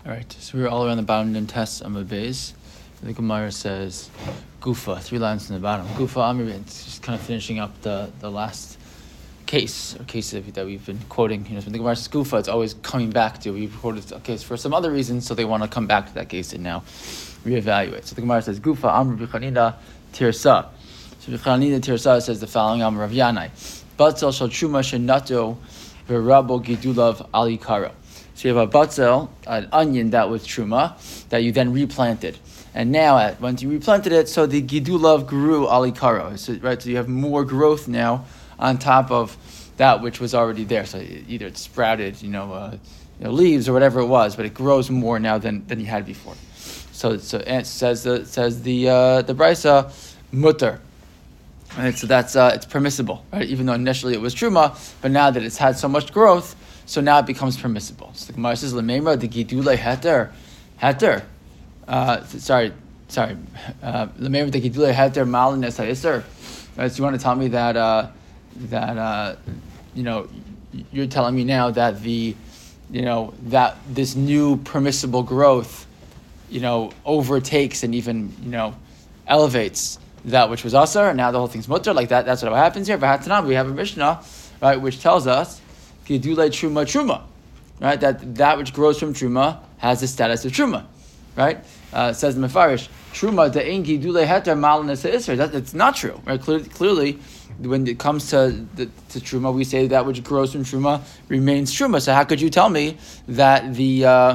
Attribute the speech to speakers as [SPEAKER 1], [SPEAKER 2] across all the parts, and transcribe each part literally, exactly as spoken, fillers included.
[SPEAKER 1] All right, so we're all around the bottom in test on the base. The Gemara says, Gufa, three lines in the bottom. Gufa Amir, it's just kind of finishing up the, the last case, or case that we've been quoting. You know, when the Gemara says Gufa, it's always coming back to. We've quoted a case for some other reason, so they want to come back to that case and now reevaluate. So the Gemara says, Gufa Amr B'chanina Tirsa. So B'chanina Tirsa says the following, Amr Rav Yanai. Batzel shal truma shenato v'rabo gidulav alikara. So you have a batzel, an onion that was truma, that you then replanted. And now, once you replanted it, so the gidulav grew alikara. So, right, so you have more growth now on top of that which was already there. So either it sprouted, you know, uh, you know, leaves or whatever it was, but it grows more now than, than you had before. So, so it says the says the uh, the brisa mutter. Right, so that's uh, it's permissible, right? Even though initially it was truma, but now that it's had so much growth, so now it becomes permissible. So the Gemara says, "Lememra the gidule heter, heter." Uh, sorry, sorry. Lememra the gidule heter malin es ha'isur. Right. So you want to tell me that uh, that uh, you know you're telling me now that the you know that this new permissible growth, you know, overtakes and even you know elevates that which was asar, and now the whole thing's mutter, like that. That's what happens here. V'hatanam, we have a Mishnah, right, which tells us gidulei truma truma, right, that that which grows from truma has the status of truma, right? Uh, it says in Mefarish, truma de'ein gidulei heter malin es ha'isur. That it's not true, right? Clearly, clearly, when it comes to the, to truma, we say that which grows from truma remains truma. So how could you tell me that the uh,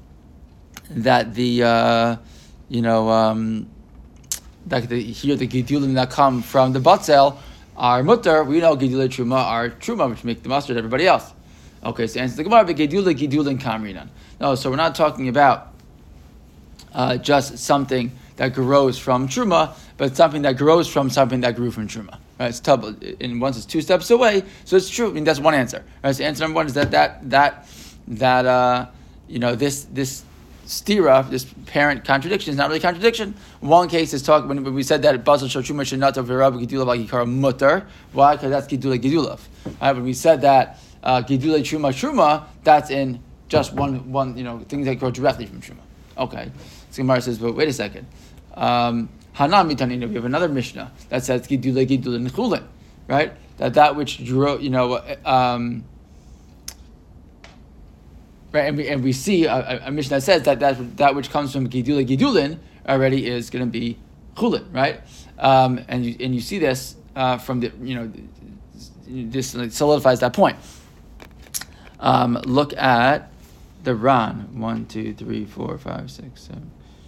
[SPEAKER 1] that the uh, you know um, that the, here the gidulim that come from the batzel are mutter? We know gidulei truma are truma, which make the mustard everybody else. Okay, so answer the Gemara, but gidulei gidulin kamrinan. No, so we're not talking about uh, just something that grows from truma, but something that grows from something that grew from truma. Right? It's double, and once it's two steps away, so it's true. I mean, that's one answer. Right? So answer number one is that that that that uh, you know this this. stira, this parent contradiction is not really a contradiction. One case is talking when, when we said that basal shachuma shenata v'rab gidulav agikara mutter. Why? Because that's gidula gidulav. Right? When we said that uh, gidula truma truma, that's in just one one you know things that grow directly from truma. Okay, so Gemara says, but wait a second. Um, Hanami tanina, we have another Mishnah that says gidula gidula nechulin, right? That that which grow you know. Um, Right, and we and we see a, a Mishnah that says that, that that which comes from gidula gidulin already is going to be chulin, right? Um, and you and you see this uh, from the you know this solidifies that point. Um, look at the Ran one, two, three, four, five, six, seven,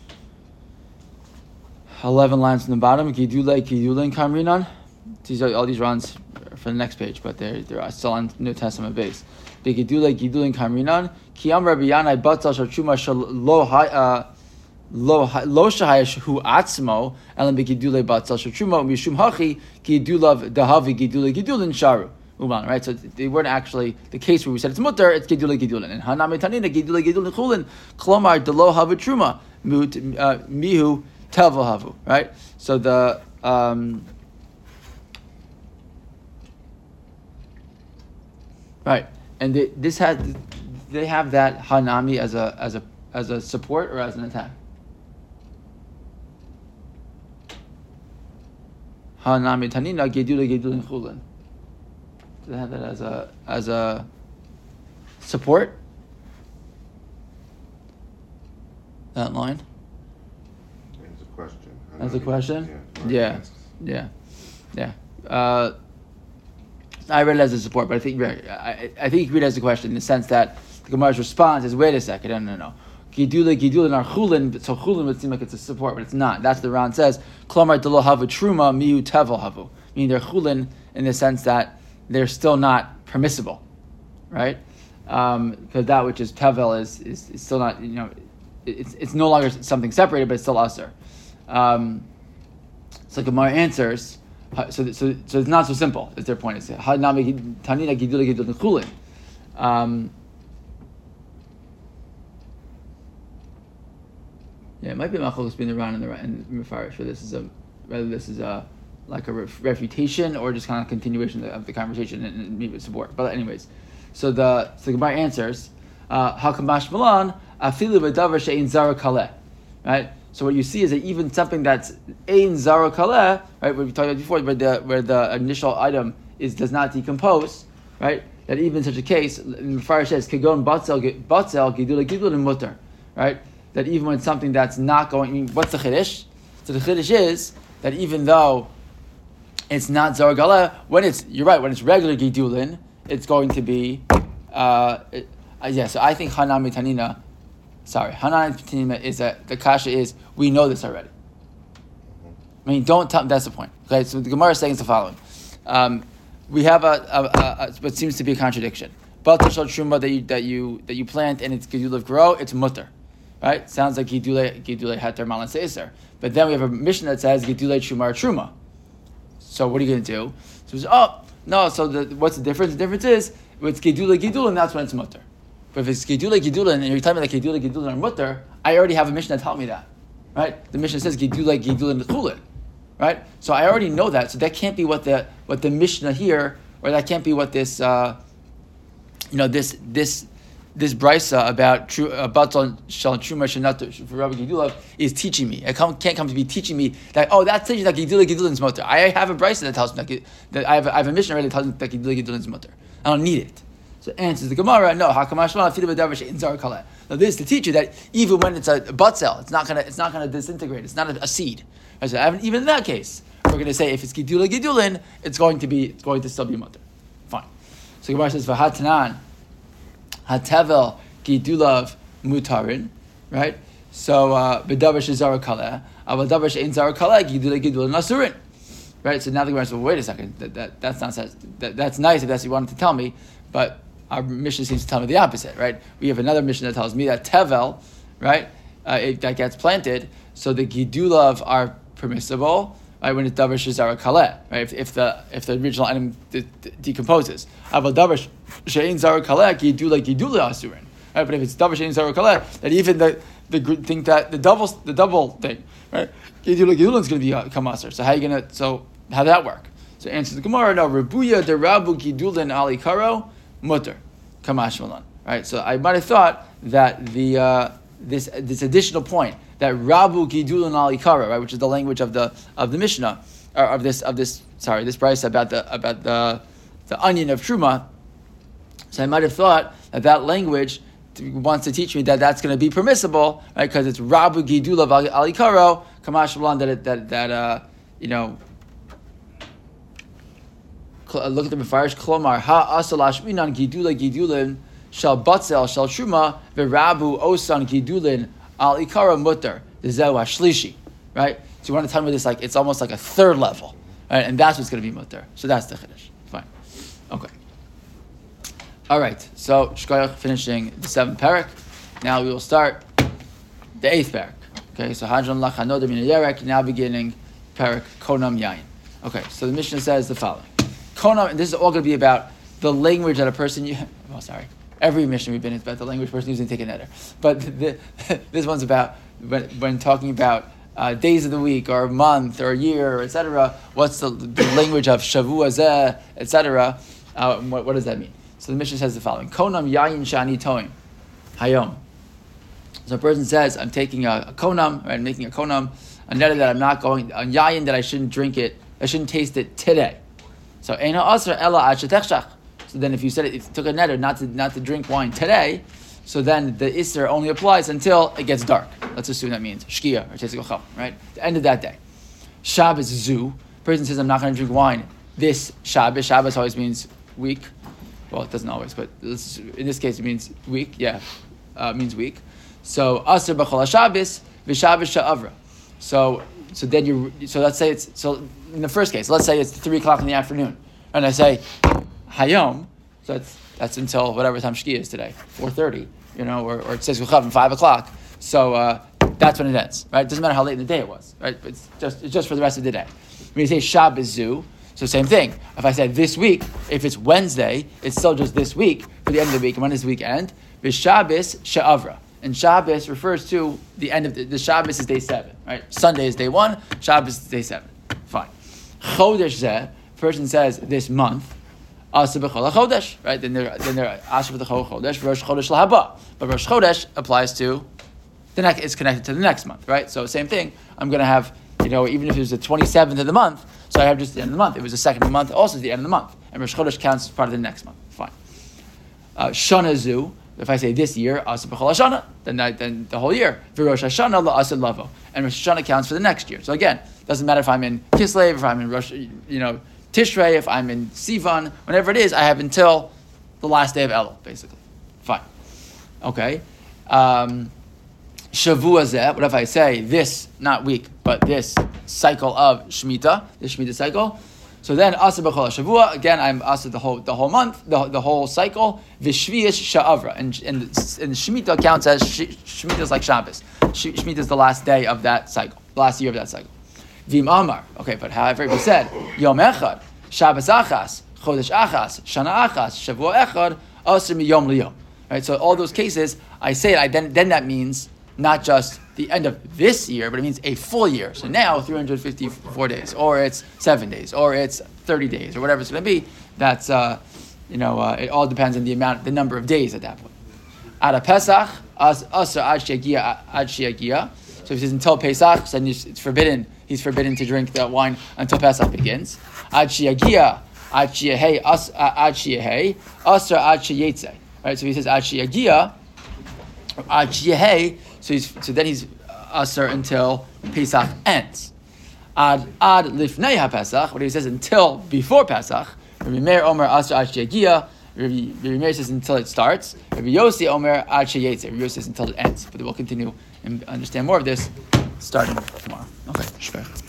[SPEAKER 1] eleven lines from the bottom. Gidula gidulin kamrinan. These are all these Rans for the next page, but they're they're still on New Testament base. Begidule gidulin kamrinan ki am Rabbi Yanai batal shal truma shal lo lo lo shahayish hu atzmo elam begidule batal shal truma mishum hachi gidulav dahavi gidule gidulin sharu uman. Right, so they weren't actually the case where we said it's mutter. It's gidule gidulin and hanami tanina gidule gidulin chulin klomar delo havu truma mihu tevel havu. Right, so the um, right. And they, this has, they have that hanami as a as a as a support or as an attack. Hanami tanina gedula gedulin chulin. Do they have that as a as a support? That line.
[SPEAKER 2] As a question.
[SPEAKER 1] As a question.
[SPEAKER 2] Yeah.
[SPEAKER 1] Yeah. Yeah. yeah. Uh, I read it as a support, but I think I, I think you read it as a question in the sense that the Gemara's response is, wait a second, no, no, no. Gidula, gidula, nar chulin, so chulin would seem like it's a support, but it's not. That's the Ran says, klomar delo havu truma, miu tevel havu. Meaning they're chulin in the sense that they're still not permissible, right? Because um, that which is tevel is, is, is still not, you know, it's it's no longer something separated, but it's still usher. Um, so Gemara answers, So, so, so it's not so simple. Is their point? Is tanina gidula gidula chulin. Um Yeah, it might be machlokes between the Ran and the and Mefarish. This is a whether this is a like a ref, refutation or just kind of continuation of the, of the conversation and, and maybe support. But anyways, so the so the Gemara answers, Hakamash Malan afilu b'davar she'ein zara kaleh, right? So what you see is that even something that's ein zara kaleh, right? What we talked about before, where the where the initial item is does not decompose, right? That even in such a case, the Fire says kagon batzel batzel gidula gidula mutter, right? That even when something that's not going, I mean, what's the chiddush? So the chiddush is that even though it's not zara kaleh, when it's you're right, when it's regular gidulin, it's going to be, uh, it, uh yeah. So I think hanami tanina. Sorry, Hanan Tanima is that the kasha is we know this already. I mean, don't tell. That's the point. Okay, so the Gemara is saying is the following: um, we have a, a, a, a what seems to be a contradiction. But the shal truma that you that you that you plant and it's gidula grow, it's mutter, right? Sounds like gidule gidule hater malan seiser. But then we have a mission that says gidule truma truma. So what are you going to do? So it's, oh no. So the, what's the difference? The difference is it's gidule gidule, and that's when it's mutter. But if it's Gidula Gidula and you're telling me that Gidula Gidula are mutter, I already have a mission that tells me that, right? The mission says Gidula Gidula Nechulin, right? So I already know that. So that can't be what the what the Mishnah here, or that can't be what this, uh, you know, this this this brisa about true about shal truma shenat for Rabbi Gidula is teaching me. It can't come to be teaching me that oh that's teaching that Gidula Gidula is mutter. I have a brisa that tells me that, that I have I have a mission already that tells me that Gidula Gidula is mutter. I don't need it. So answers the Gemara, no, now this is to teach you that even when it's a butt cell, it's not gonna it's not gonna disintegrate, it's not a, a seed. Right? So even in that case, we're gonna say if it's Gidula Gidulin, it's going to be it's going to still be mutter. Fine. So Gemara says V'hatanan Hatevel Gidulav Mutarin, right? So B'davar Shezara Kaleh, Avadavar She'ein Zara Kaleh, Gidula Gidulin Nasurin. Right? So now the Gemara says, well, wait a second, that, that that's not that, that's nice if that's what you wanted to tell me, but our mission seems to tell me the opposite, right? We have another mission that tells me that tevel, right, uh, it, that gets planted, so the gidulav are permissible, right, when it's davar shezara kaleh, right? If, if the if the original item de- de- decomposes, aval davar she'ein zara kaleh gidula gidula asurin, right? But if it's davar she'ein zara kaleh, that even the the think that the double the double thing, right, gidula gidula is going to be uh, kamasar. So how are you going to? So how did that work? So answer the Gemara, no, Rebuya de Rabu Gidulin Ali Karo, Mutter, Kamash Malan. Right? So I might have thought that the uh, this this additional point, that Rabu Gidulin Ali Karo, right, which is the language of the of the Mishnah, or of this of this sorry, this price about the about the the onion of Truma. So I might have thought that that language wants to teach me that that's going to be permissible, right? Because it's Rabu Gidulav Ali Karo, Kamash Malan, that it, that that uh, you know. Look at the Mefarish Klomar Ha Asal Ashminan Gidula Gidulin Shal Batzel Shal Shuma Verabu Osan Gidulin Al Ikara Mutter Zehu Ashlishi. Right? So you want to tell me this like it's almost like a third level, right? And that's what's going to be mutter. So that's the chiddush. Fine. Okay. All right. So Shkoyach finishing the seventh parak. Now we will start the eighth parak. Okay. So Hadron Lachanoda Min Yerek. Now beginning parak Konam Yain. Okay. So the Mishnah says the following. Konam, and this is all going to be about the language that a person. Oh, sorry. Every mission we've been in is about the language a person using to take a netter. But the, this one's about when, when talking about uh, days of the week or a month or a year, et cetera. What's the, the language of Shavua Zeh, et cetera. Uh, what, what does that mean? So the Mishnah says the following: Konam yayin shani toim hayom. So a person says, "I'm taking a, a konam, right? I'm making a konam, a netter that I'm not going, a yayin that I shouldn't drink it, I shouldn't taste it today." So eina asra ela ad shetechshach. So then, if you said it, if you took a netter not to not to drink wine today, so then the isser only applies until it gets dark. Let's assume that means shkia or tesik ocham, right? The end of that day. Shabbos zu. Person says, "I'm not going to drink wine this Shabbos." Shabbos always means week. Well, it doesn't always, but in this case, it means week. Yeah, uh, it means week. So asr b'chol Shabbos v'Shabbos sha'avra. So so then you so let's say it's so in the first case, let's say it's three o'clock in the afternoon, and I say hayom. So that's that's until whatever time shkia is today, four thirty. You know, or, or it says Yuchav five o'clock. So uh, that's when it ends, right? It doesn't matter how late in the day it was, right? But it's just it's just for the rest of the day. When you say Shabbos zu, so same thing. If I said this week, if it's Wednesday, it's still just this week for the end of the week. And when does the week end? V'Shabbos she'avra. And Shabbos refers to the end of the, the Shabbos is day seven, right? Sunday is day one, Shabbos is day seven. Fine. Chodesh zeh, person says this month, Asa b'chol chodesh, right? Then they're then they're asa b'chol chodesh. Rosh chodesh lahaba, but Rosh chodesh applies to the next. It's connected to the next month, right? So same thing. I'm going to have, you know, even if it was the twenty-seventh of the month, so I have just the end of the month. If it was the second of the month, also the end of the month, and Rosh chodesh counts as part of the next month. Fine. Uh, Shana zu. If I say this year, asa b'chol hashana, then I, then the whole year. V'rosh hashana la'asa lavo, and Rosh Hashanah counts for the next year. So again, doesn't matter if I'm in Kislev, if I'm in Rosh, you know, Tishrei, if I'm in Sivan, whenever it is, I have until the last day of Elul, basically. Fine. Okay. Um, Shavua zeh. What if I say this, not week, but this cycle of Shemitah, this Shemitah cycle? So then, asa b'chol shavua. Again, I'm asa the whole the whole month, the, the whole cycle. V'shvius sha'avra, and and and Shemitah counts as Shemitah is like Shabbos. Shemitah is the last day of that cycle, the last year of that cycle. V'im amar. Okay, but however we said Yom Echad, Shabbos achas, Chodesh achas, Shana achas, Shavua echad, asa miyom liyom. Right. So all those cases, I say it. I then then that means not just the end of this year, but it means a full year. So now three hundred fifty-four days, or it's seven days, or it's thirty days, or whatever it's going to be. That's, uh, you know, uh, it all depends on the amount, the number of days at that point. Ad Pesach, Asr Ad Shegia, Ad Shegia. So if he says until Pesach, then it's forbidden, he's forbidden to drink the wine until Pesach begins. Ad Shegia, Ad Shehei, Ad Shehei, Asr Ad Sheyetze. Right, so he says Ad Shegia, Ad Shehei. So he's so then he's asur until Pesach ends. Ad ad lifnei haPesach. What he says until before Pesach. Rabbi Meir Omer asur ad sheyagia. Rabbi Meir says until it starts. Rabbi Yossi Omer ad sheyetze. Rabbi Yossi says until it ends. But we'll continue and understand more of this starting tomorrow. Okay.